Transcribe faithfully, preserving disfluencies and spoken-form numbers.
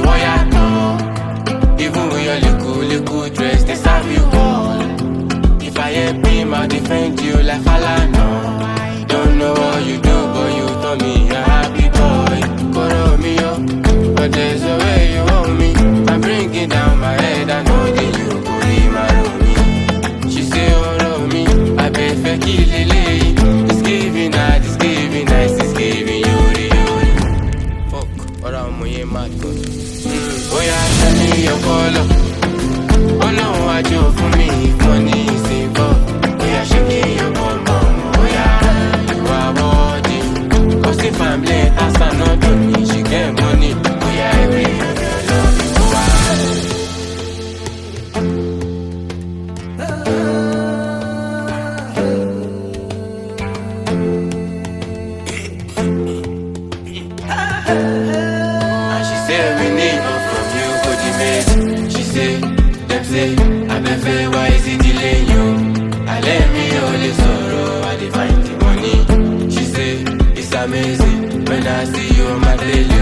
boy at all. Even with your little, little dress, they serve you all. If I ain't him, I'll defend you like Falana. Don't know what you do, but you told me a happy boy. Coro me up, but there's a way you want me. I'm bringing down my head, I know that you could be my roomie. She say, oh, no, me, I bet for kill it. It's giving night, it's giving nice, it's giving you the you. Fuck, or I'm way mad, God. Oh, yeah, tell me your color. Oh, no, I do for me, if money is involved. Oh, yeah, shake your bum bum. Oh, yeah, you are body. Cause if I'm late, I stand not on me, she get money. Oh, yeah, every your love is so wild. And she said we need more from you, but the mate. She say, them say, I been fair, why is it delaying you? I let me all the sorrow, I dey find the money. She say, it's amazing when I see you on my daily.